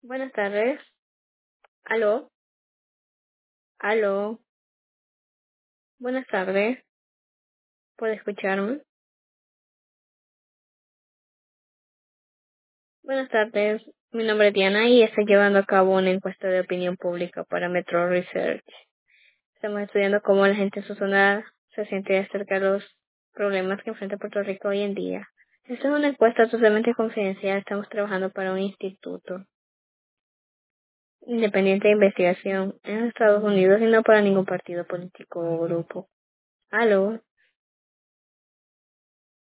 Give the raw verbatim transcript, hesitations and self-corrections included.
Buenas tardes. Aló, aló. Buenas tardes. ¿Puede escucharme? Buenas tardes. Mi nombre es Diana y estoy llevando a cabo una encuesta de opinión pública para Metro Research. Estamos estudiando cómo la gente en su zona se siente acerca de los problemas que enfrenta Puerto Rico hoy en día. Esta es una encuesta totalmente confidencial. Estamos trabajando para un instituto independiente de investigación en Estados Unidos y no para ningún partido político o grupo. Aló.